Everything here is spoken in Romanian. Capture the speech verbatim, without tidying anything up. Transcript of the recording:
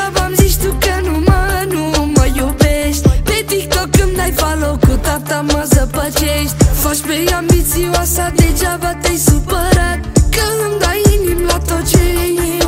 Degeaba îmi zici tu că nu mă, nu mă iubești. Pe TikTok îmi dai follow, cu tata mă zăpăcești. Faci pe ambițioasa, degeaba te-ai supărat, că îmi dai inim la tot ce e